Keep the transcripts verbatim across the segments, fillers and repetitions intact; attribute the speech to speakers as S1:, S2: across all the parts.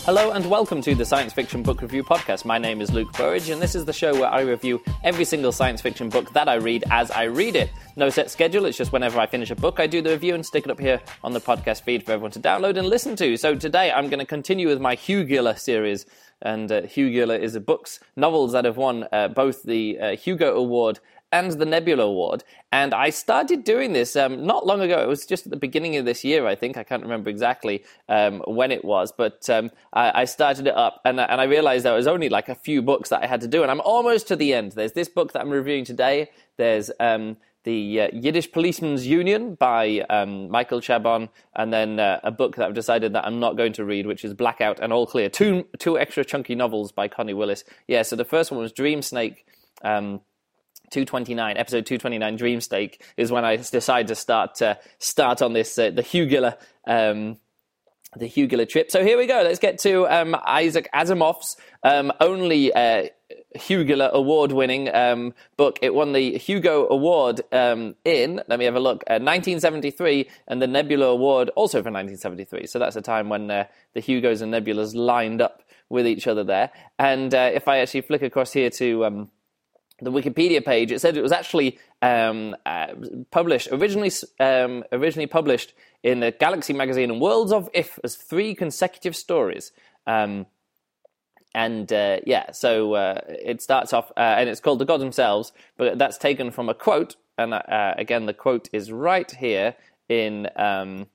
S1: Hello and welcome to the Science Fiction Book Review Podcast. My name is Luke Burridge and this is the show where I review every single science fiction book that I read as I read it. No set schedule, it's just whenever I finish a book I do the review and stick it up here on the podcast feed for everyone to download and listen to. So today I'm going to continue with my Hugular series, and uh, Hugular is a books, novels that have won uh, both the uh, Hugo Award and the Nebula Award, and I started doing this um, not long ago. It was just at the beginning of this year, I think. I can't remember exactly um, when it was, but um, I, I started it up, and, and I realized there was only like a few books that I had to do, and I'm almost to the end. There's this book that I'm reviewing today. There's um, the uh, Yiddish Policeman's Union by um, Michael Chabon, and then uh, a book that I've decided that I'm not going to read, which is Blackout and All Clear. Two, two extra chunky novels by Connie Willis. Yeah, so the first one was Dream Snake, um, two twenty-nine, episode two twenty-nine, Dream Snake, is when I decided to start uh, start on this, uh, the Hugular, um, the Hugular trip. So here we go. Let's get to um, Isaac Asimov's um, only uh, Hugular award-winning um, book. It won the Hugo Award um, in, let me have a look, uh, nineteen seventy-three, and the Nebula Award also for nineteen seventy-three. So that's a time when uh, the Hugos and Nebulas lined up with each other there. And uh, if I actually flick across here to Um, the Wikipedia page, it said it was actually um, uh, published, originally um, originally published in the Galaxy magazine and Worlds of If as three consecutive stories. Um, and uh, yeah, so uh, it starts off, uh, and it's called The Gods Themselves, but that's taken from a quote, and uh, again, the quote is right here in... Um,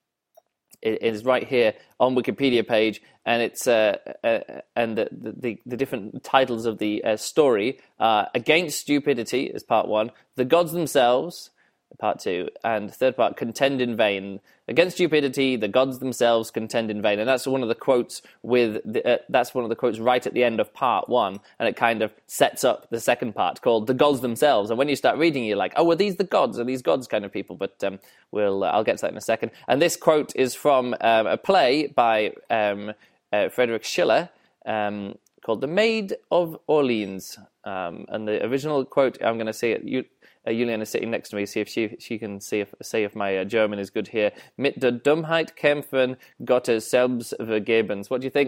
S1: It is right here on Wikipedia page, and it's uh, uh, and the, the the different titles of the uh, story are Against Stupidity is part one, The Gods Themselves part two, and third part, Contend in Vain. Against Stupidity, the Gods Themselves contend in vain, and that's one of the quotes with the, uh, that's one of the quotes right at the end of part one, and it kind of sets up the second part called The Gods Themselves. And when you start reading, you're like, oh, are these the gods? Are these gods kind of people? But um, we'll uh, I'll get to that in a second. And this quote is from um, a play by um, uh, Friedrich Schiller um, called The Maid of Orleans, um, and the original quote, I'm going to say it. You, Uh, Julian is sitting next to me, see if she she can see if say if my uh, German is good here. Mit der Dummheit kämpfen, Gottes selbst vergebens. What do you think?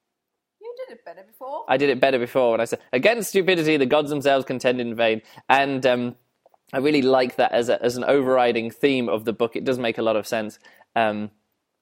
S2: You did it better before.
S1: I did it better before when I said, Against stupidity, the gods themselves contend in vain. And um, I really like that as a, as an overriding theme of the book. It does make a lot of sense. Um,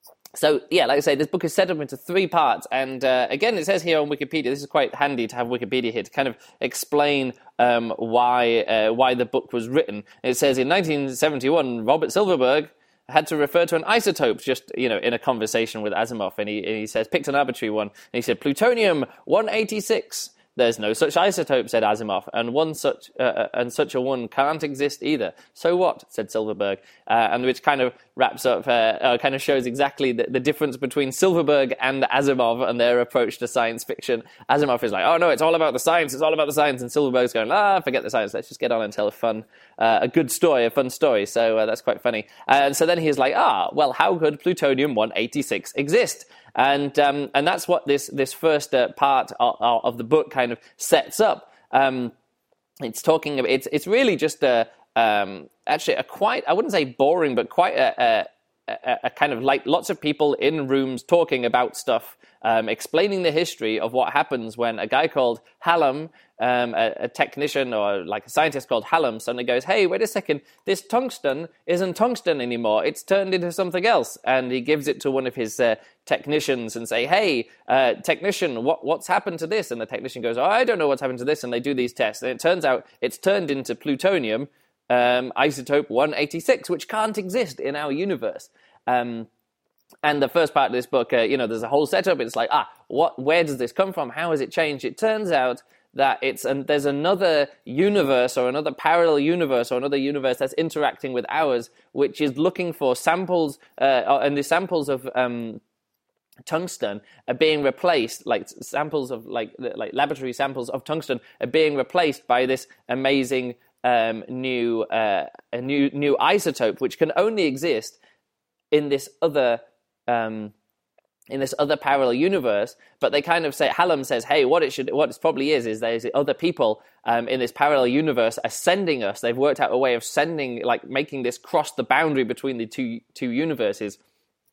S1: So, yeah, like I say, this book is set up into three parts, and uh, again, it says here on Wikipedia, this is quite handy to have Wikipedia here, to kind of explain um, why uh, why the book was written. It says, in nineteen seventy-one, Robert Silverberg had to refer to an isotope, just, you know, in a conversation with Asimov, and he, and he says, picked an arbitrary one, and he said, plutonium one eighty-six. There's no such isotope, said Asimov, and one such uh, and such a one can't exist either. So what? Said Silverberg, uh, and which kind of wraps up, uh, uh, kind of shows exactly the, the difference between Silverberg and Asimov and their approach to science fiction. Asimov is like, oh no, it's all about the science, it's all about the science, and Silverberg's going, ah, forget the science, let's just get on and tell a fun, uh, a good story, a fun story. So uh, that's quite funny. And so then he's like, ah, well, how could plutonium one eighty-six exist? And um, and that's what this this first uh, part of, of the book kind of sets up. Um, it's talking about, it's it's really just a um, actually a quite, I wouldn't say boring, but quite a, a, a, a kind of like lots of people in rooms talking about stuff, um, explaining the history of what happens when a guy called Hallam, um, a, a technician or like a scientist called Hallam, suddenly goes, hey, wait a second, this tungsten isn't tungsten anymore, it's turned into something else. And he gives it to one of his uh, technicians and say, hey, uh, technician, what, what's happened to this? And the technician goes, oh, I don't know what's happened to this. And they do these tests. And it turns out it's turned into plutonium, um, isotope one eighty-six, which can't exist in our universe. Um, and the first part of this book, uh, you know, there's a whole setup. It's like, ah, what? Where does this come from? How has it changed? It turns out that it's and there's another universe or another parallel universe or another universe that's interacting with ours, which is looking for samples, uh, and the samples of um, tungsten are being replaced, like samples of like like laboratory samples of tungsten are being replaced by this amazing um, new uh, a new new isotope, which can only exist in this other um, in this other parallel universe. But they kind of say, Hallam says, hey, what it should, what it probably is, is there's other people um, in this parallel universe are sending us. They've worked out a way of sending, like making this cross the boundary between the two two universes.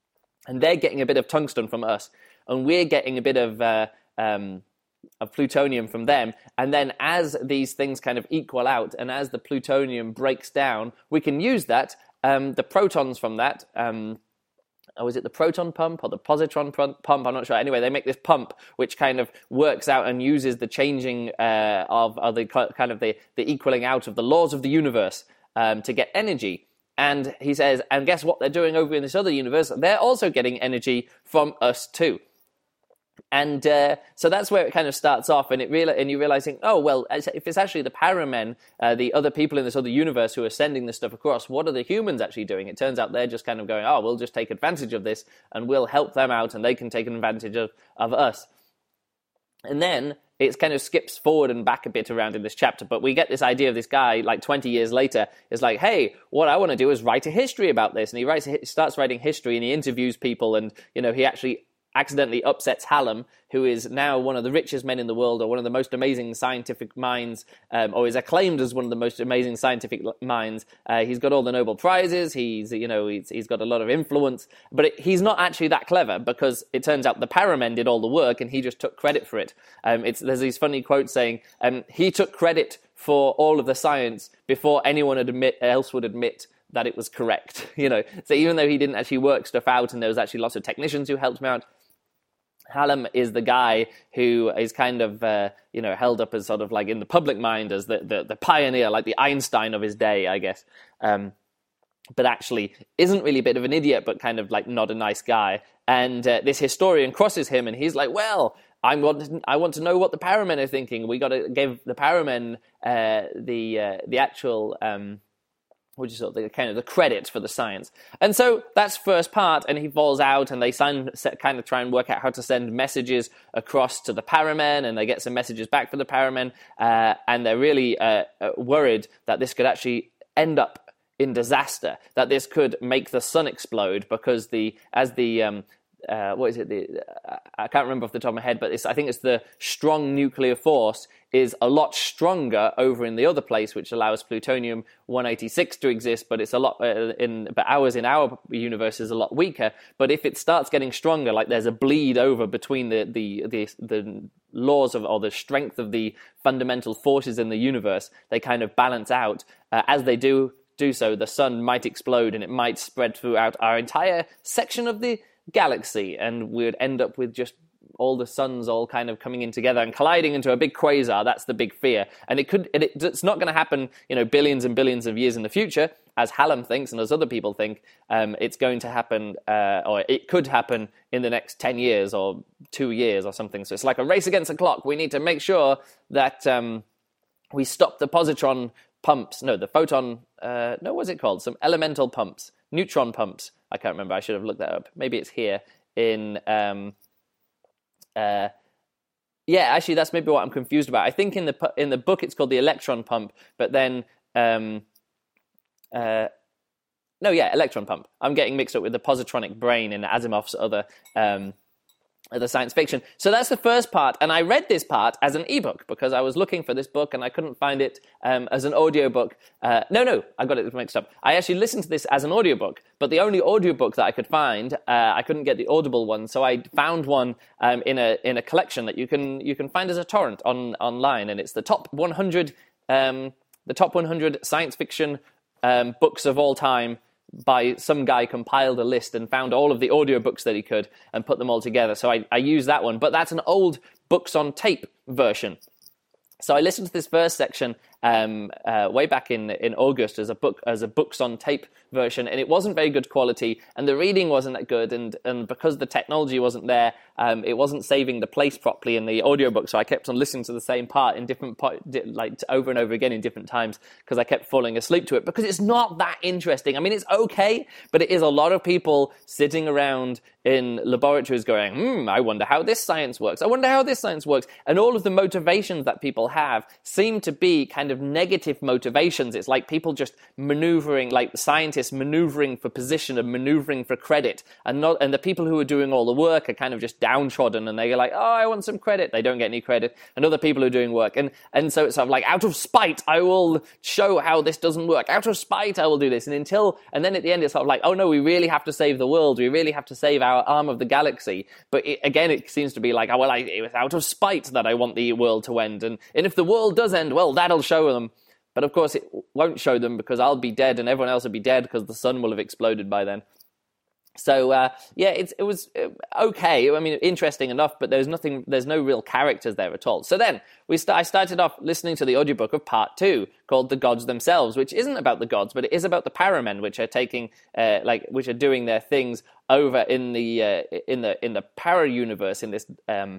S1: And they're getting a bit of tungsten from us, and we're getting a bit of uh, um, of plutonium from them. And then as these things kind of equal out, and as the plutonium breaks down, we can use that, um, the protons from that, um, or is it the proton pump or the positron pump? I'm not sure. Anyway, they make this pump which kind of works out and uses the changing uh, of, of the kind of the, the equaling out of the laws of the universe um, to get energy. And he says, and guess what they're doing over in this other universe? They're also getting energy from us too. And uh, so that's where it kind of starts off, and it real and you're realizing, oh, well, if it's actually the Paramen, uh, the other people in this other universe who are sending this stuff across, what are the humans actually doing? It turns out they're just kind of going, oh, we'll just take advantage of this, and we'll help them out, and they can take advantage of, of us. And then it kind of skips forward and back a bit around in this chapter, but we get this idea of this guy, like twenty years later, is like, hey, what I want to do is write a history about this. And he writes, he starts writing history, and he interviews people, and, you know, he actually accidentally upsets Hallam, who is now one of the richest men in the world, or one of the most amazing scientific minds, um, or is acclaimed as one of the most amazing scientific minds. Uh, he's got all the Nobel Prizes. He's, you know, he's, he's got a lot of influence, but it, he's not actually that clever, because it turns out the Paramen did all the work, and he just took credit for it. Um, it's, there's these funny quotes saying um, he took credit for all of the science before anyone would admit, else would admit that it was correct. You know, so even though he didn't actually work stuff out, and there was actually lots of technicians who helped him out, Hallam is the guy who is kind of, uh, you know, held up as sort of like in the public mind as the, the, the pioneer, like the Einstein of his day, I guess. Um, but actually isn't really a bit of an idiot, but kind of like not a nice guy. And uh, this historian crosses him, and he's like, well, I want, I want to know what the Paramen are thinking. We got to give the Paramen uh, the uh, the actual... Um, which is sort of the, kind of the credit for the science. And so that's first part, and he falls out, and they sign, kind of try and work out how to send messages across to the Paramen, and they get some messages back for the Paramen, uh, and they're really uh, worried that this could actually end up in disaster, that this could make the sun explode, because the as the... Um, Uh, what is it? The, uh, I can't remember off the top of my head, but it's, I think it's the strong nuclear force is a lot stronger over in the other place, which allows plutonium one eighty-six to exist. But it's a lot uh, in, but ours in our universe is a lot weaker. But if it starts getting stronger, like there's a bleed over between the the the, the laws of or the strength of the fundamental forces in the universe, they kind of balance out. Uh, as they do do so, the sun might explode, and it might spread throughout our entire section of the galaxy, and we'd end up with just all the suns all kind of coming in together and colliding into a big quasar. That's the big fear, and it could it, it's not going to happen, you know, billions and billions of years in the future, as Hallam thinks and as other people think. Um, it's going to happen, uh, or it could happen in the next ten years or two years or something. So it's like a race against the clock. We need to make sure that um, we stop the positron pumps. No, the photon. Uh, no, what's it called? Some elemental pumps, neutron pumps. I can't remember. I should have looked that up. Maybe it's here in... Um, uh, yeah, actually, that's maybe what I'm confused about. I think in the in the book it's called the electron pump, but then... Um, uh, no, yeah, electron pump. I'm getting mixed up with the positronic brain in Asimov's other... Um, the science fiction. So that's the first part, and I read this part as an ebook because I was looking for this book and I couldn't find it um, as an audiobook. Uh, no, no, I got it mixed up. I actually listened to this as an audiobook, but the only audiobook that I could find, uh, I couldn't get the Audible one, so I found one um, in a in a collection that you can you can find as a torrent on online, and it's the top one hundred um, the top one hundred science fiction um, books of all time. By some guy compiled a list and found all of the audiobooks that he could and put them all together. So I, I used that one, but that's an old books on tape version. So I listened to this first section um, uh, way back in in August as a book as a books on tape version, and it wasn't very good quality, and the reading wasn't that good, and and because the technology wasn't there, um, it wasn't saving the place properly in the audiobook. So I kept on listening to the same part in different part, like over and over again in different times because I kept falling asleep to it because it's not that interesting. I mean, it's okay, but it is a lot of people sitting around in laboratories going, hmm, I wonder how this science works. I wonder how this science works, and all of the motivations that people have seem to be kind of of negative motivations. It's like people just maneuvering, like scientists maneuvering for position and maneuvering for credit, and not and the people who are doing all the work are kind of just downtrodden, and they're like, oh, I want some credit. They don't get any credit, and other people are doing work, and and so it's sort of like, out of spite, I will show how this doesn't work. Out of spite, I will do this, and until and then at the end, it's sort of like, oh no, we really have to save the world. We really have to save our arm of the galaxy. But it, again, it seems to be like, oh well, I, it was out of spite that I want the world to end, and and if the world does end, well, that'll show them. But of course, it won't show them because I'll be dead, and everyone else will be dead because the sun will have exploded by then. So uh, yeah, it's, it was okay. I mean, interesting enough, but there's nothing. There's no real characters there at all. So then we st- I started off listening to the audiobook of part two called "The Gods Themselves," which isn't about the gods, but it is about the Paramen, which are taking uh, like which are doing their things over in the uh, in the in the para universe, in this um,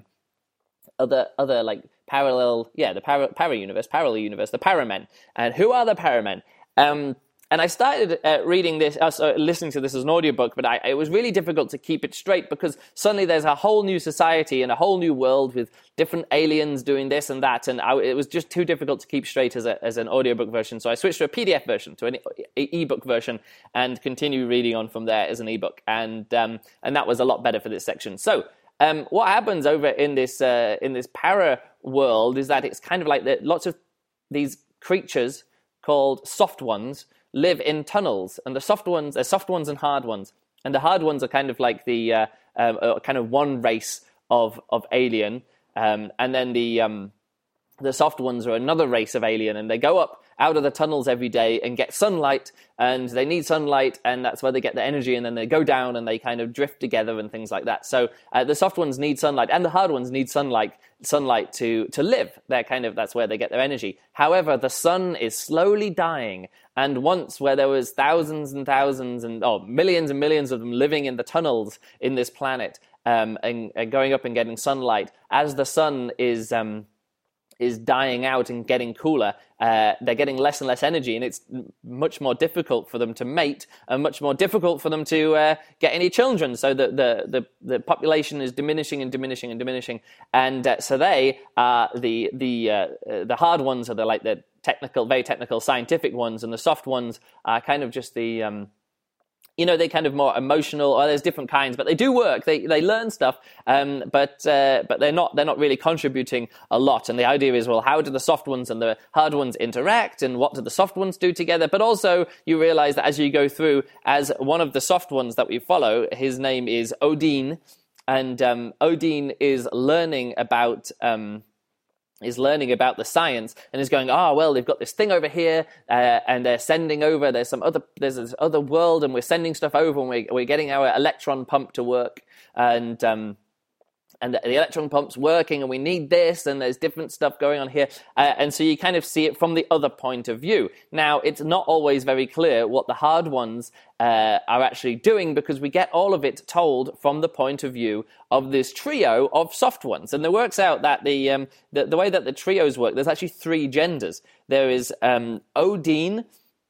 S1: other other like parallel yeah the para para universe, parallel universe, the Paramen. And who are the Paramen? Um, And I started uh, reading this, uh, so listening to this as an audiobook, but I, it was really difficult to keep it straight because suddenly there's a whole new society and a whole new world with different aliens doing this and that, and I, it was just too difficult to keep straight as a, as an audiobook version. So I switched to a P D F version, to an e- ebook version, and continue reading on from there as an ebook, and um, and that was a lot better for this section. So um, what happens over in this uh, in this para world is that it's kind of like that lots of these creatures called soft ones live in tunnels, and the soft ones, there's soft ones and hard ones, and the hard ones are kind of like the uh, um, uh, kind of one race of of alien, um, and then the um, the soft ones are another race of alien, and they go up out of the tunnels every day and get sunlight, and they need sunlight, and that's where they get the energy, and then they go down and they kind of drift together and things like that. So uh, the soft ones need sunlight, and the hard ones need sunlight sunlight to to live. They're kind of, that's where they get their energy. However, the sun is slowly dying, and once where there was thousands and thousands and oh millions and millions of them living in the tunnels in this planet, um, and, and going up and getting sunlight, as the sun is um, is dying out and getting cooler, uh, they're getting less and less energy, and it's much more difficult for them to mate, and much more difficult for them to uh, get any children. So the, the the the population is diminishing and diminishing and diminishing, and uh, so they are the the uh, the hard ones are the like the technical, very technical, scientific ones, and the soft ones are kind of just the um, you know, they kind of more emotional, or there's different kinds, but they do work. They they learn stuff, um, but uh, but they're not they're not really contributing a lot. And the idea is, well, how do the soft ones and the hard ones interact, and what do the soft ones do together? But also, you realize that as you go through, as one of the soft ones that we follow, his name is Odin, and um, Odin is learning about. Um, is learning about the science and is going, oh, well, they've got this thing over here, uh, and they're sending over, there's some other, there's this other world, and we're sending stuff over, and we're, we're getting our electron pump to work, and um, and the, the electron pump's working, and we need this, and there's different stuff going on here, uh, and so you kind of see it from the other point of view. Now, it's not always very clear what the hard ones uh, are actually doing, because we get all of it told from the point of view of this trio of soft ones, and it works out that the um, the, the way that the trios work, there's actually three genders. There is um, Odin,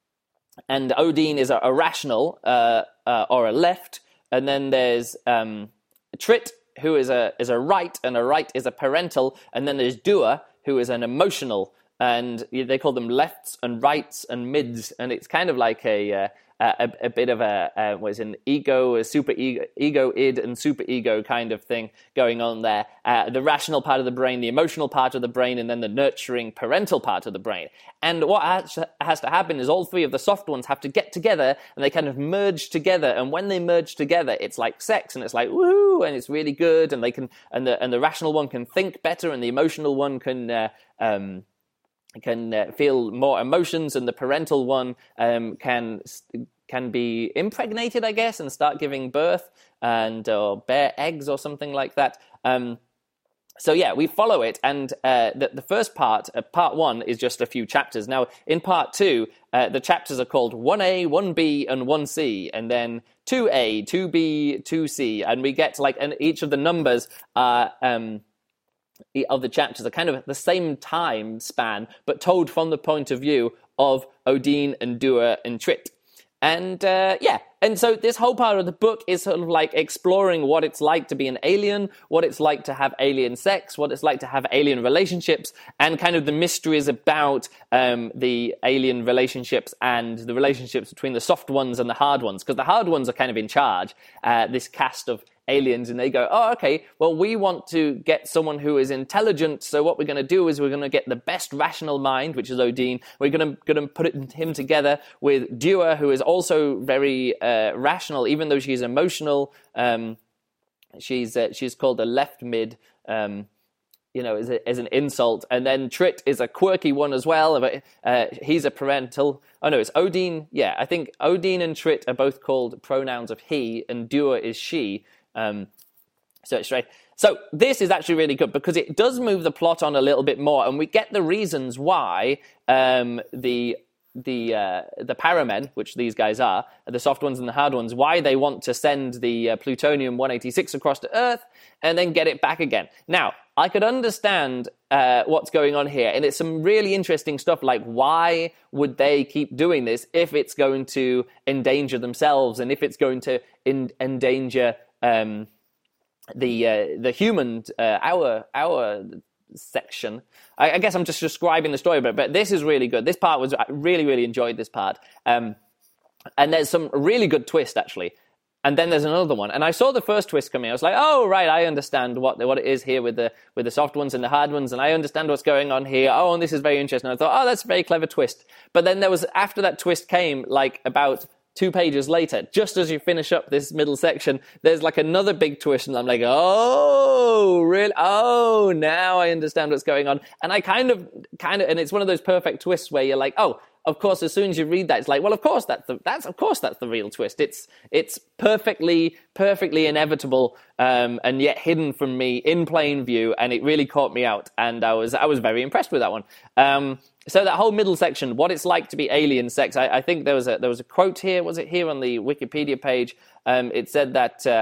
S1: and Odin is a, a rational uh, uh, or a left, and then there's um, Trit, who is a is a right, and a right is a parental, and then there's Dua, who is an emotional, and they call them lefts and rights and mids, and it's kind of like a uh, a, a bit of a uh, what is an ego, a super ego, ego id and super ego kind of thing going on there. Uh, the rational part of the brain, the emotional part of the brain, and then the nurturing parental part of the brain. And what has, has to happen is all three of the soft ones have to get together, and they kind of merge together. And when they merge together, it's like sex, and it's like woohoo, and it's really good. And they can, and the and the rational one can think better, and the emotional one can. Uh, um, can uh, feel more emotions, and the parental one um, can can be impregnated, I guess, and start giving birth and or bear eggs or something like that. Um, so yeah, we follow it, and uh, the, the first part, uh, part one, is just a few chapters. Now, in part two, uh, the chapters are called one A, one B, and one C, and then two A, two B, two C, and we get like, and each of the numbers are. Um, of the chapters are kind of the same time span, but told from the point of view of Odin and Dua and Trit. And uh, yeah, and so this whole part of the book is sort of like exploring what it's like to be an alien, what it's like to have alien sex, what it's like to have alien relationships, and kind of the mysteries about um, the alien relationships and the relationships between the soft ones and the hard ones, because the hard ones are kind of in charge, uh, this cast of aliens, and they go, oh, okay, well, we want to get someone who is intelligent, so what we're going to do is we're going to get the best rational mind, which is Odin. We're going to, going to put it, him together with Dua, who is also very uh, rational, even though she's emotional. Um, she's uh, she's called a left mid, um, you know, as, a, as an insult. And then Trit is a quirky one as well, but uh, he's a parental... Oh, no, it's Odin. Yeah, I think Odin and Trit are both called pronouns of he, and Dua is she. Um, so it's right. So this is actually really good because it does move the plot on a little bit more, and we get the reasons why um, the the uh, the paramen, which these guys are, the soft ones and the hard ones, why they want to send the uh, plutonium one eighty-six across to Earth and then get it back again. Now, I could understand uh, what's going on here, and it's some really interesting stuff, like why would they keep doing this if it's going to endanger themselves and if it's going to in- endanger um, the uh, the human, uh, our our section. I, I guess I'm just describing the story, but but this is really good. This part was I really really enjoyed this part, um, and there's some really good twist actually. And then there's another one, and I saw the first twist coming. I was like, "Oh, right, I understand what what it is here with the with the soft ones and the hard ones, and I understand what's going on here. Oh, and this is very interesting." And I thought, "Oh, that's a very clever twist." But then there was after that twist came, like about two pages later, just as you finish up this middle section, there's like another big twist, and I'm like, "Oh, really? Oh, now I understand what's going on." And I kind of, kind of, and it's one of those perfect twists where you're like, "Oh." Of course, as soon as you read that, it's like, well, of course that's the that's of course that's the real twist. It's it's perfectly perfectly inevitable, um, and yet hidden from me in plain view, and it really caught me out, and I was I was very impressed with that one. Um, so that whole middle section, what it's like to be alien sex. I, I think there was a there was a quote here. Was it here on the Wikipedia page? Um, it said that uh,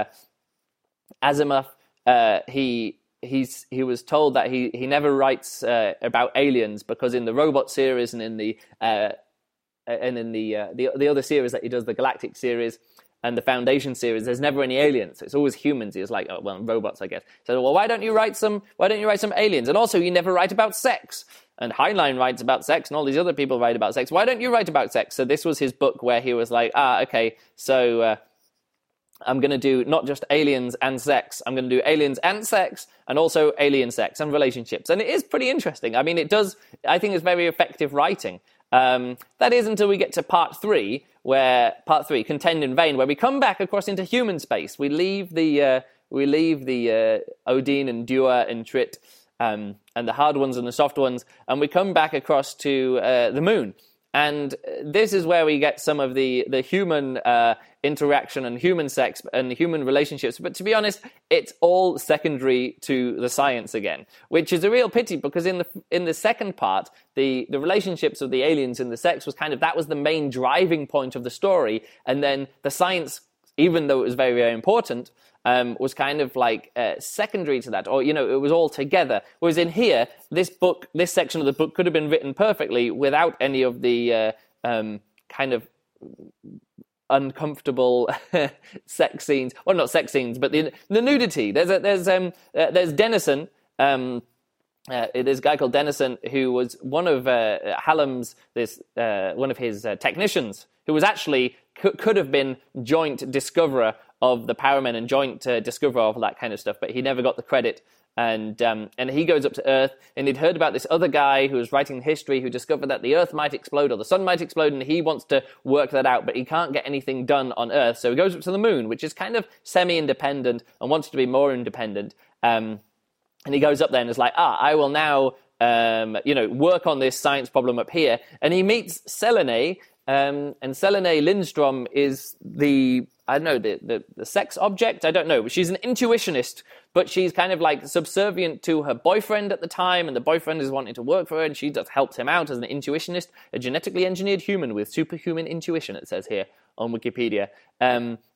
S1: Asimov uh, he. He's he was told that he, he never writes uh, about aliens because in the Robot series and in the uh, and in the, uh, the the other series that he does, the Galactic series and the Foundation series, there's never any aliens. It's always humans. He's like, oh, well, robots, I guess. So, well, why don't you write some? Why don't you write some aliens? And also, you never write about sex. And Heinlein writes about sex, and all these other people write about sex. Why don't you write about sex? So this was his book where he was like, ah, okay, so. Uh, I'm going to do not just aliens and sex. I'm going to do aliens and sex and also alien sex and relationships. And it is pretty interesting. I mean, it does, I think it's very effective writing. Um, that is until we get to part three, where part three, Contend in Vain, where we come back across into human space. We leave the, uh, we leave the uh, Odin and Dua and Trit um, and the hard ones and the soft ones, and we come back across to uh, the moon. And this is where we get some of the, the human uh, interaction and human sex and human relationships. But to be honest, it's all secondary to the science again, which is a real pity because in the in the second part, the, the relationships of the aliens and the sex was kind of, that was the main driving point of the story. And then the science, even though it was very, very important, Um, was kind of like uh, secondary to that, or, you know, it was all together. Whereas in here, this book, this section of the book could have been written perfectly without any of the uh, um, kind of uncomfortable sex scenes, well, not sex scenes, but the, the nudity. There's a, there's um, uh, there's Dennison. Um, Uh, there's a guy called Dennison who was one of uh, Hallam's, this uh, one of his uh, technicians, who was actually c- could have been joint discoverer of the Paramen and joint uh, discoverer of that kind of stuff, but he never got the credit. And um, and he goes up to Earth, and he'd heard about this other guy who was writing history who discovered that the Earth might explode or the sun might explode, and he wants to work that out, but he can't get anything done on Earth, so he goes up to the moon, which is kind of semi-independent and wants to be more independent. Um, and he goes up there and is like, ah, I will now, um, you know, work on this science problem up here. And he meets Selene, um, and Selene Lindstrom is the, I don't know, the, the, the sex object? I don't know. But she's an intuitionist, but she's kind of like subservient to her boyfriend at the time, and the boyfriend is wanting to work for her, and she just helps him out as an intuitionist, a genetically engineered human with superhuman intuition, it says here on Wikipedia. Um,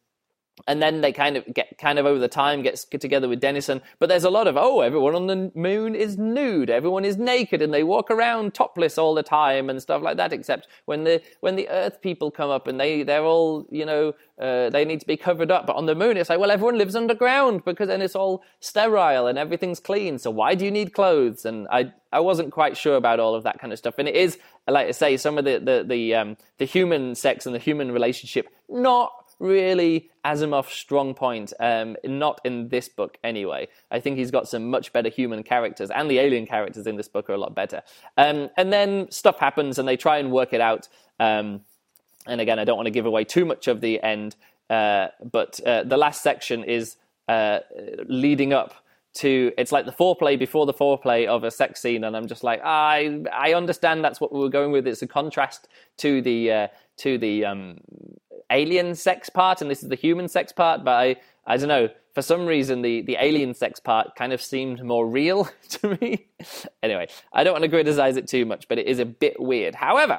S1: And then they kind of get kind of over the time gets get together with Dennison. But there's a lot of, oh, everyone on the moon is nude, everyone is naked, and they walk around topless all the time and stuff like that. Except when the when the Earth people come up and they they're all, you know, uh, they need to be covered up. But on the moon, it's like, well, everyone lives underground because then it's all sterile and everything's clean. So why do you need clothes? And I I wasn't quite sure about all of that kind of stuff. And it is, like I say, some of the the the um, the human sex and the human relationship not really Asimov's strong point, um, not in this book anyway. I think he's got some much better human characters, and the alien characters in this book are a lot better. Um, and then stuff happens, and they try and work it out. Um, and again, I don't want to give away too much of the end, uh, but uh, the last section is uh, leading up to, it's like the foreplay before the foreplay of a sex scene, and I'm just like, I I understand that's what we were going with. It's a contrast to the uh, to the um, alien sex part, and this is the human sex part, but I, I don't know, for some reason the, the alien sex part kind of seemed more real to me. Anyway, I don't want to criticize it too much, but it is a bit weird. However,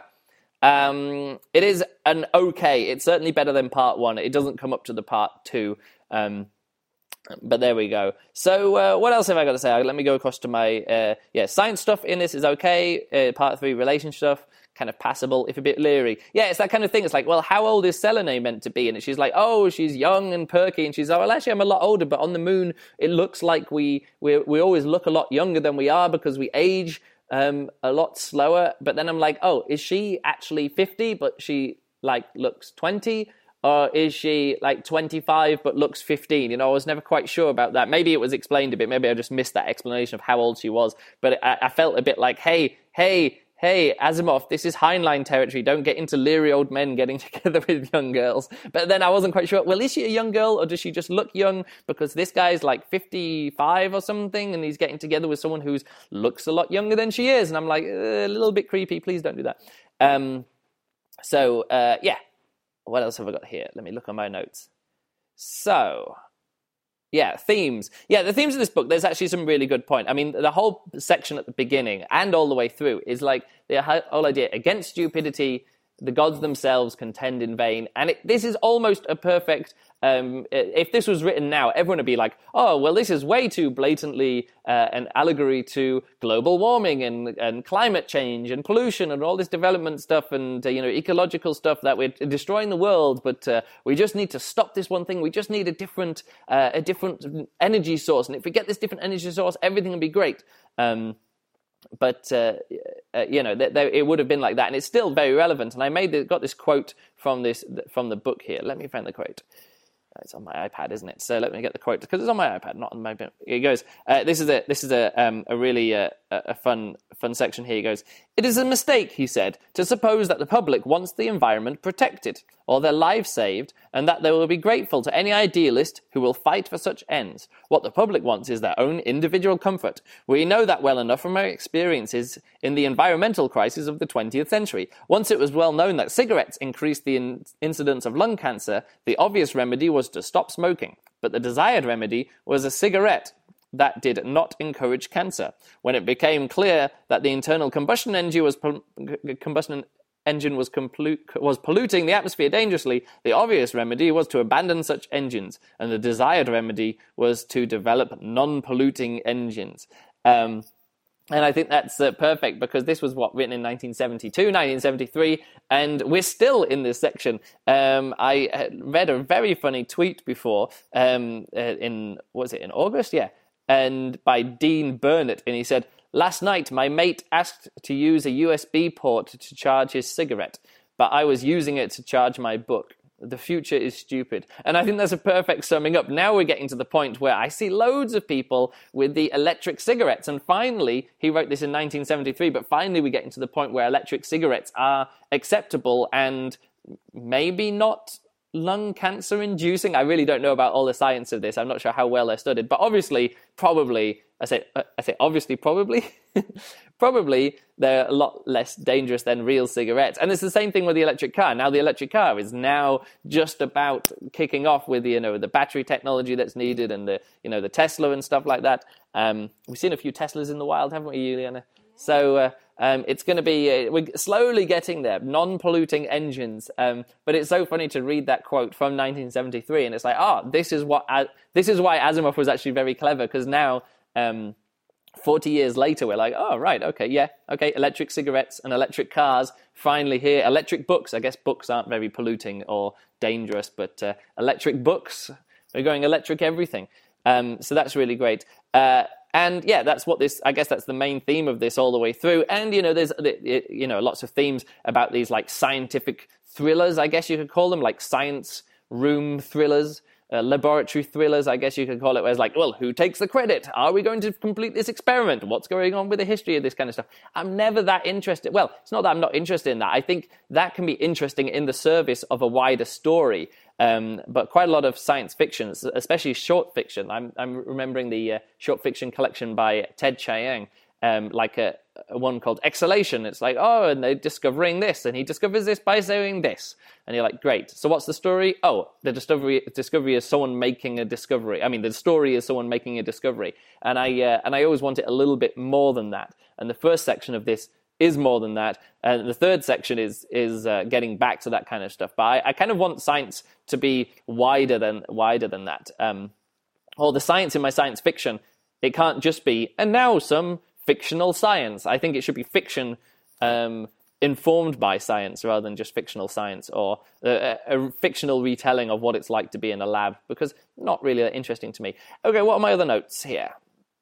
S1: um, it is an okay, it's certainly better than part one. It doesn't come up to the part two, um, but there we go. So uh, what else have I got to say? Let me go across to my, uh, yeah, science stuff in this is okay. Uh, part three, relation stuff, kind of passable, if a bit leery. Yeah, it's that kind of thing. It's like, well, how old is Selene meant to be? And she's like, oh, she's young and perky. And she's like, well, actually, I'm a lot older. But on the moon, it looks like we we we always look a lot younger than we are because we age um, a lot slower. But then I'm like, oh, is she actually fifty, but she like looks twenty? Or is she like twenty-five but looks fifteen? You know, I was never quite sure about that. Maybe it was explained a bit. Maybe I just missed that explanation of how old she was. But I, I felt a bit like, hey, hey, hey, Asimov, this is Heinlein territory. Don't get into leery old men getting together with young girls. But then I wasn't quite sure, well, is she a young girl or does she just look young because this guy's like fifty-five or something and he's getting together with someone who looks a lot younger than she is? And I'm like, uh, a little bit creepy. Please don't do that. Um, so, uh, yeah. What else have I got here? Let me look on my notes. So, yeah, themes. Yeah, the themes of this book, there's actually some really good point. I mean, the whole section at the beginning and all the way through is like the whole idea, against stupidity, the gods themselves contend in vain. And it, this is almost a perfect, um, if this was written now, everyone would be like, oh, well, this is way too blatantly uh, an allegory to global warming and, and climate change and pollution and all this development stuff and, uh, you know, ecological stuff that we're destroying the world, but uh, we just need to stop this one thing. We just need a different, uh, a different energy source. And if we get this different energy source, everything will be great. Um, But, uh, uh, you know, th- th- it would have been like that. And it's still very relevant. And I made the, got this quote from this from the book here. Let me find the quote. It's on my iPad, isn't it? So let me get the quote, because it's on my iPad, not on my... It goes, uh, this is a this is a um, a really uh, a fun fun section here. He goes, "It is a mistake," he said, "to suppose that the public wants the environment protected, or their lives saved, and that they will be grateful to any idealist who will fight for such ends. What the public wants is their own individual comfort. We know that well enough from our experiences in the environmental crisis of the twentieth century. Once it was well known that cigarettes increased the in- incidence of lung cancer, the obvious remedy was to stop smoking. But the desired remedy was a cigarette that did not encourage cancer. When it became clear that the internal combustion engine was pol- combustion engine was, complu- was polluting the atmosphere dangerously, the obvious remedy was to abandon such engines, and the desired remedy was to develop non-polluting engines." Um, and I think that's uh, perfect, because this was, what, written in nineteen seventy-two, nineteen seventy-three, and we're still in this section. Um, I had read a very funny tweet before, um, uh, in, was it in August? Yeah. And by Dean Burnett, and he said, "Last night my mate asked to use a U S B port to charge his cigarette, but I was using it to charge my book. The future is stupid." And I think that's a perfect summing up. Now we're getting to the point where I see loads of people with the electric cigarettes. And finally, he wrote this in nineteen seventy-three, but finally we're getting to the point where electric cigarettes are acceptable and maybe not lung cancer inducing. I really don't know about all the science of this. I'm not sure how well they're studied, but obviously, probably, I say, I say obviously, probably, probably they're a lot less dangerous than real cigarettes. And it's the same thing with the electric car. Now the electric car is now just about kicking off with the, you know, the battery technology that's needed and the, you know, the Tesla and stuff like that. Um, we've seen a few Teslas in the wild, haven't we, Juliana? So, uh, Um, it's going to be, uh, we're slowly getting there, non-polluting engines. Um, but it's so funny to read that quote from nineteen seventy-three, and it's like, oh, this is what, uh, this is why Asimov was actually very clever, because now, um, forty years later, we're like, oh, right, okay, yeah, okay, electric cigarettes and electric cars, finally here. Electric books, I guess books aren't very polluting or dangerous, but uh, electric books, we're going electric everything. Um, so that's really great. Uh, And yeah, that's what this, I guess that's the main theme of this all the way through. And, you know, there's, you know, lots of themes about these like scientific thrillers, I guess you could call them, like science room thrillers, uh, laboratory thrillers, I guess you could call it, where it's like, well, who takes the credit? Are we going to complete this experiment? What's going on with the history of this kind of stuff? I'm never that interested. Well, it's not that I'm not interested in that. I think that can be interesting in the service of a wider story. Um, but quite a lot of science fiction, especially short fiction. I'm, I'm remembering the uh, short fiction collection by Ted Chiang, um, like a, a one called Exhalation. It's like, oh, and they're discovering this, and he discovers this by doing this. And you're like, great. So what's the story? Oh, the discovery discovery is someone making a discovery. I mean, the story is someone making a discovery. And I uh, and I always want it a little bit more than that. And the first section of this is more than that, and the third section is is uh, getting back to that kind of stuff. But I, I kind of want science to be wider than wider than that. Um, or the science in my science fiction, it can't just be, and now some fictional science. I think it should be fiction um, informed by science rather than just fictional science, or a, a fictional retelling of what it's like to be in a lab, because not really that interesting to me. Okay, what are my other notes here?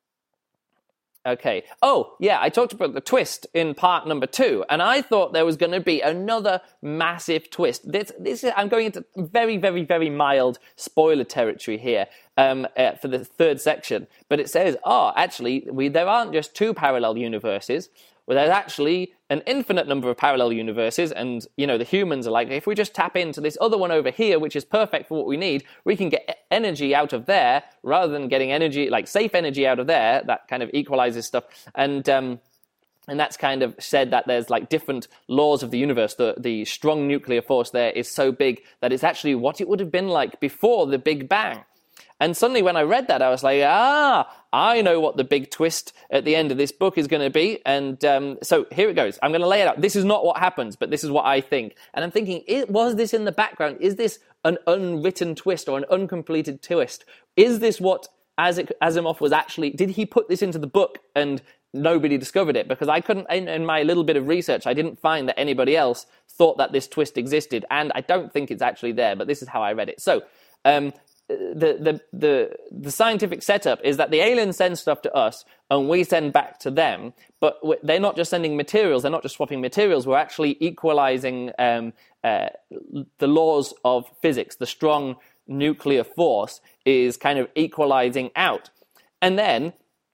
S1: Okay. Oh, yeah, I talked about the twist in part number two, and I thought there was going to be another massive twist. This, this is, I'm going into very, very, very mild spoiler territory here um, uh, for the third section, but it says, oh, actually, we there aren't just two parallel universes. Well, there's actually an infinite number of parallel universes, and, you know, the humans are like, if we just tap into this other one over here, which is perfect for what we need, we can get energy out of there, rather than getting energy, like safe energy out of there. That kind of equalizes stuff. And um, and that's kind of said that there's like different laws of the universe. The, the strong nuclear force there is so big that it's actually what it would have been like before the Big Bang. And suddenly when I read that, I was like, ah, I know what the big twist at the end of this book is going to be. And um, so here it goes. I'm going to lay it out. This is not what happens, but this is what I think. And I'm thinking, was this in the background? Is this an unwritten twist or an uncompleted twist? Is this what Asimov was actually... Did he put this into the book and nobody discovered it? Because I couldn't, in, in my little bit of research, I didn't find that anybody else thought that this twist existed. And I don't think it's actually there, but this is how I read it. So... Um, The, the the the scientific setup is that the aliens send stuff to us and we send back to them, but they're not just sending materials, they're not just swapping materials, we're actually equalizing um, uh, the laws of physics. The strong nuclear force is kind of equalizing out. And then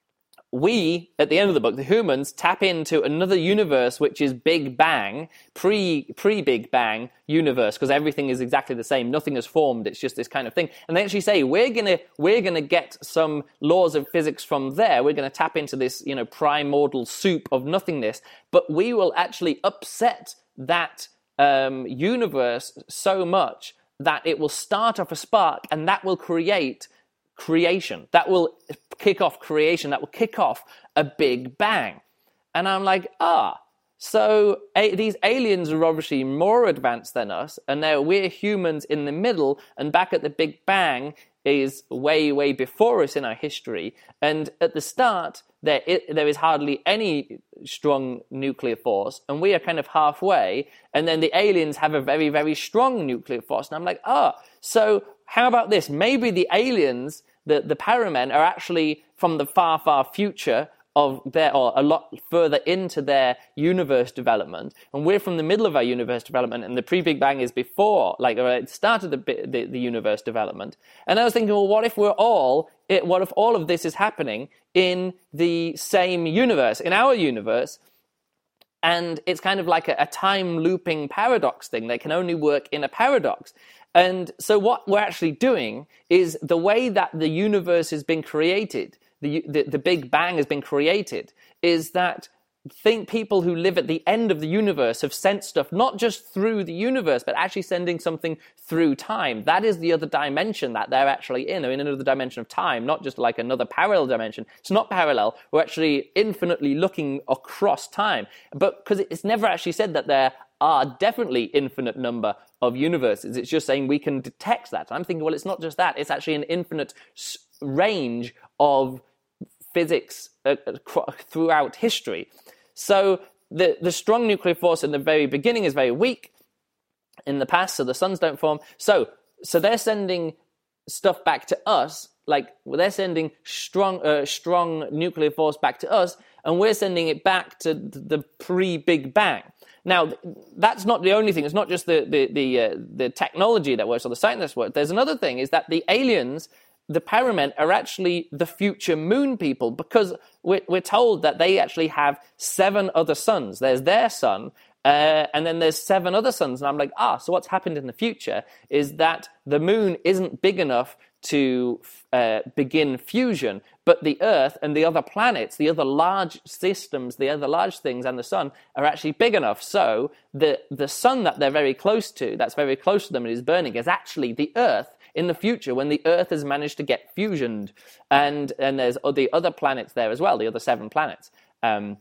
S1: we, at the end of the book, the humans, tap into another universe, which is Big Bang, pre, pre-Big Bang universe, because everything is exactly the same. Nothing has formed. It's just this kind of thing. And they actually say, we're going to we're gonna get some laws of physics from there. We're going to tap into this, you know, primordial soup of nothingness. But we will actually upset that um, universe so much that it will start off a spark, and that will create creation. That will kick off creation. That will kick off a Big Bang. And I'm like, ah, so a- these aliens are obviously more advanced than us, and now we're humans in the middle, and back at the Big Bang is way, way before us in our history. And at the start, there it, there is hardly any strong nuclear force, and we are kind of halfway, and then the aliens have a very, very strong nuclear force. And I'm like, ah, so how about this? Maybe the aliens, the, the Paramen, are actually from the far, far future of their, or a lot further into their universe development, and we're from the middle of our universe development, and the pre-Big Bang is before, like, or it started the, the, the universe development. And I was thinking, well, what if we're all, it, what if all of this is happening in the same universe, in our universe, and it's kind of like a, a time-looping paradox thing that can only work in a paradox. And so what we're actually doing is the way that the universe has been created, the, the, the Big Bang has been created, is that think people who live at the end of the universe have sent stuff not just through the universe, but actually sending something through time. That is the other dimension that they're actually in. They're in another dimension of time, not just like another parallel dimension. It's not parallel. We're actually infinitely looking across time. But because it's never actually said that there are definitely infinite number of universes. It's just saying we can detect that. I'm thinking, well, it's not just that. It's actually an infinite range of physics uh, throughout history. So the, the strong nuclear force in the very beginning is very weak in the past, so the suns don't form. So so they're sending stuff back to us, like well, they're sending strong uh, strong nuclear force back to us, and we're sending it back to the pre-Big Bang. Now, that's not the only thing. It's not just the the the, uh, the technology that works or the science that works. There's another thing, is that the aliens, the Paramen, are actually the future moon people, because we're, we're told that they actually have seven other suns. There's their sun, uh, and then there's seven other suns. And I'm like, ah, so what's happened in the future is that the moon isn't big enough to uh, begin fusion, but the Earth and the other planets, the other large systems, the other large things and the sun are actually big enough. So the, the sun that they're very close to, that's very close to them and is burning, is actually the Earth in the future, when the Earth has managed to get fusioned. And, and there's the other planets there as well, the other seven planets. Um,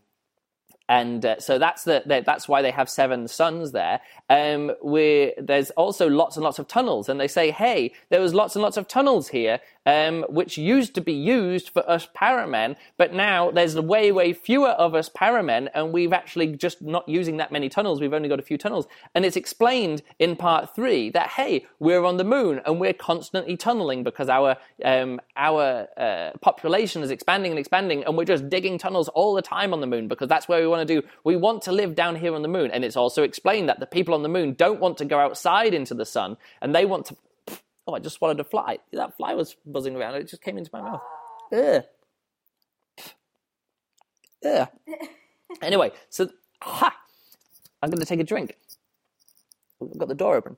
S1: and uh, so that's the, the that's why they have seven suns there. Um, where there's also lots and lots of tunnels, and they say, hey, there was lots and lots of tunnels here, um, which used to be used for us Paramen, but now there's way, way fewer of us Paramen, and we've actually just not using that many tunnels. We've only got a few tunnels. And it's explained in part three that, hey, we're on the moon, and we're constantly tunneling because our um, our uh, population is expanding and expanding, and we're just digging tunnels all the time on the moon because that's where we want to do. We want to live down here on the moon. And it's also explained that the people on the moon don't want to go outside into the sun, and they want to... Oh, I just swallowed a fly. That fly was buzzing around. It just came into my mouth. Ugh. Ugh. Anyway, so... Ha! I'm going to take a drink. I've got the door open.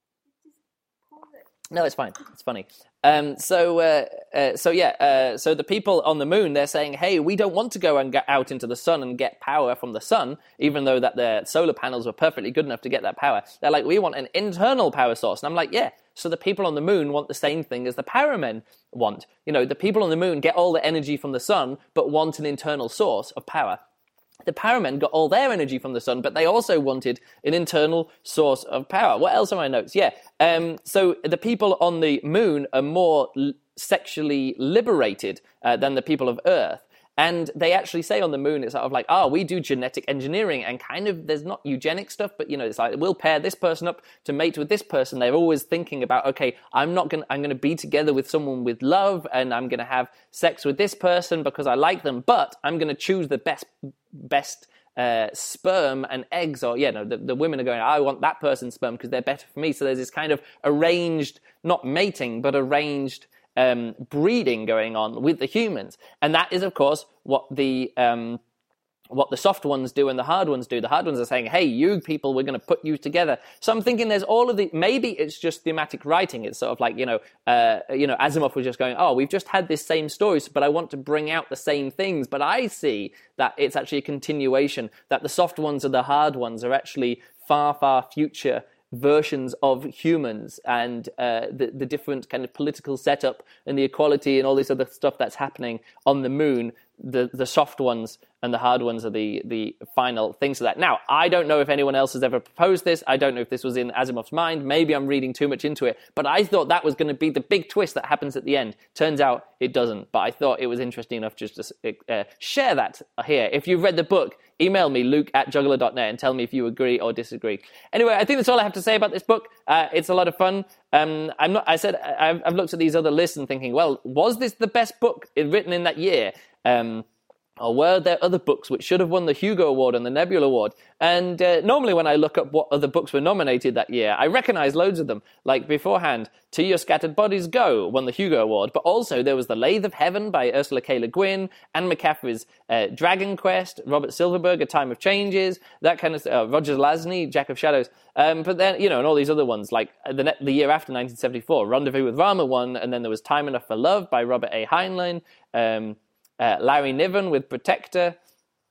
S1: No, it's fine. It's funny. Um, so, uh, uh, so yeah. Uh, so the people on the moon, they're saying, "Hey, we don't want to go and get out into the sun and get power from the sun, even though that their solar panels were perfectly good enough to get that power." They're like, "We want an internal power source," and I'm like, "Yeah." So the people on the moon want the same thing as the Paramen want. You know, the people on the moon get all the energy from the sun, but want an internal source of power. The Paramen got all their energy from the sun, but they also wanted an internal source of power. What else are my notes? Yeah. Um, so the people on the moon are more l- sexually liberated uh, than the people of Earth. And they actually say on the moon, it's sort of like, oh, we do genetic engineering, and kind of, there's not eugenic stuff, but, you know, it's like, we'll pair this person up to mate with this person. They're always thinking about, okay, I'm not going to, I'm going to be together with someone with love, and I'm going to have sex with this person because I like them, but I'm going to choose the best, best uh, sperm and eggs, or, yeah, no, the, the women are going, I want that person's sperm because they're better for me. So there's this kind of arranged, not mating, but arranged Um, breeding going on with the humans. And that is, of course, what the um, what the soft ones do and the hard ones do. The hard ones are saying, hey, you people, we're going to put you together. So I'm thinking there's all of the, maybe it's just thematic writing. It's sort of like, you know, uh, you know, Asimov was just going, oh, we've just had this same story, but I want to bring out the same things. But I see that it's actually a continuation, that the soft ones and the hard ones are actually far, far future versions of humans, and uh, the, the different kind of political setup and the equality and all this other stuff that's happening on the moon. The the soft ones and the hard ones are the, the final things of that. Now, I don't know if anyone else has ever proposed this. I don't know if this was in Asimov's mind. Maybe I'm reading too much into it. But I thought that was going to be the big twist that happens at the end. Turns out it doesn't. But I thought it was interesting enough just to uh, share that here. If you've read the book, email me, luke at juggler dot net, and tell me if you agree or disagree. Anyway, I think that's all I have to say about this book. Uh, it's a lot of fun. Um, I'm not. I said I've, I've looked at these other lists and thinking, well, was this the best book written in that year? Um, or were there other books which should have won the Hugo Award and the Nebula Award? And uh, normally when I look up what other books were nominated that year, I recognize loads of them. Like beforehand, To Your Scattered Bodies Go won the Hugo Award, but also there was The Lathe of Heaven by Ursula K. Le Guin, Anne McCaffrey's uh, Dragon Quest, Robert Silverberg, A Time of Changes, that kind of stuff, uh, Roger Lasny, Jack of Shadows. Um, but then, you know, and all these other ones, like the, ne- the year after nineteen seventy-four, Rendezvous with Rama won, and then there was Time Enough for Love by Robert A. Heinlein, um, Uh, Larry Niven with Protector,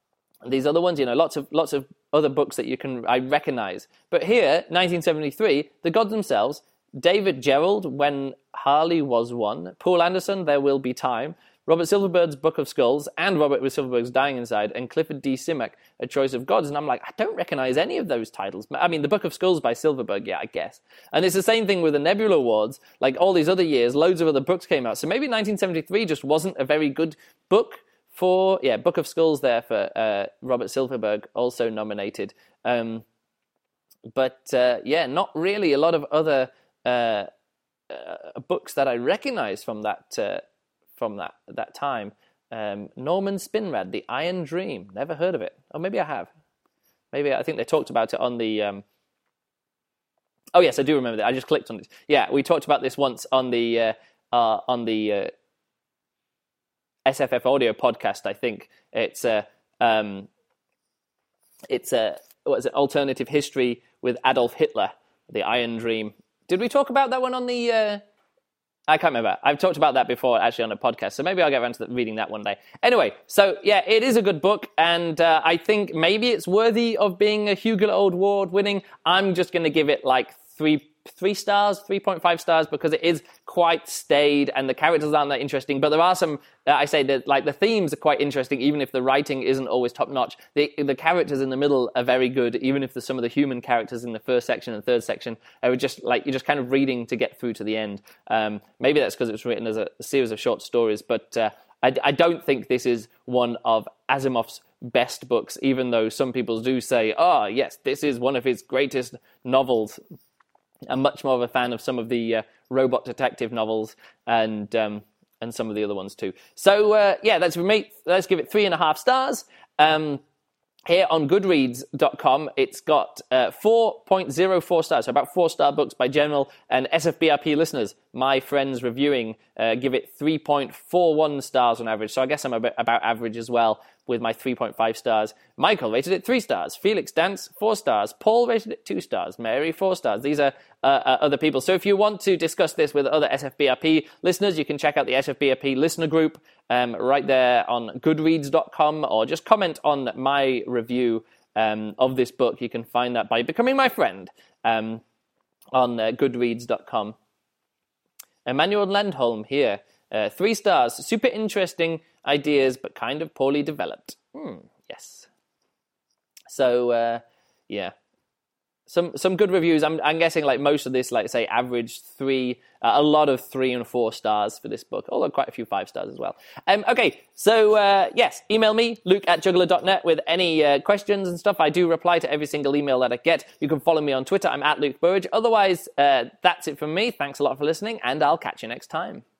S1: these other ones, you know, lots of lots of other books that you can I recognize. But here, nineteen seventy-three, The Gods Themselves, David Gerald, When Harley Was One, Poul Anderson, There Will Be Time, Robert Silverberg's Book of Skulls, and Robert Silverberg's Dying Inside, and Clifford D. Simak, A Choice of Gods. And I'm like, I don't recognize any of those titles. I mean, the Book of Skulls by Silverberg, yeah, I guess. And it's the same thing with the Nebula Awards. Like all these other years, loads of other books came out. So maybe nineteen seventy-three just wasn't a very good book for, yeah, Book of Skulls there for uh, Robert Silverberg, also nominated. Um, but, uh, yeah, not really a lot of other uh, uh, books that I recognize from that uh, from that that time. Um, Norman Spinrad, The Iron Dream. Never heard of it. Oh, maybe I have. Maybe I think they talked about it on the... Um... Oh, yes, I do remember that. I just clicked on it. Yeah, we talked about this once on the... Uh, uh, on the uh, S F F Audio podcast, I think. It's a, um, it's a, what is it, Alternative History with Adolf Hitler, The Iron Dream. Did we talk about that one on the, uh, I can't remember. I've talked about that before, actually, on a podcast, so maybe I'll get around to reading that one day. Anyway, so, yeah, it is a good book, and uh, I think maybe it's worthy of being a Hugo Award winning. I'm just going to give it, like, three Three stars, three point five stars, because it is quite staid and the characters aren't that interesting. But there are some, uh, I say that like the themes are quite interesting, even if the writing isn't always top notch. The the characters in the middle are very good, even if there's some of the human characters in the first section and third section are just like you're just kind of reading to get through to the end. Um, maybe that's because it was written as a, a series of short stories, but uh, I, I don't think this is one of Asimov's best books, even though some people do say, oh yes, this is one of his greatest novels. I'm much more of a fan of some of the uh, robot detective novels and um, and some of the other ones too. So uh, yeah, that's for me. Let's give it three and a half stars. Um, here on Goodreads dot com, it's got uh, four point oh four stars, so about four star books by general and S F B R P listeners. My friends reviewing uh, give it three point four one stars on average. So I guess I'm a bit about average as well with my three point five stars. Michael rated it three stars. Felix Dance, four stars. Paul rated it two stars. Mary, four stars. These are uh, uh, other people. So if you want to discuss this with other S F B R P listeners, you can check out the S F B R P listener group um, right there on Goodreads dot com, or just comment on my review um, of this book. You can find that by becoming my friend um, on uh, Goodreads dot com. Emmanuel Landholm here. Uh, three stars. Super interesting ideas, but kind of poorly developed. Hmm, yes. So, uh, yeah. Some some good reviews. I'm I'm guessing like most of this, like say, average three, uh, a lot of three and four stars for this book, although quite a few five stars as well. Um, okay, so uh, yes, email me, luke at juggler dot net, with any uh, questions and stuff. I do reply to every single email that I get. You can follow me on Twitter. I'm at Luke Burridge. Otherwise, uh, that's it from me. Thanks a lot for listening, and I'll catch you next time.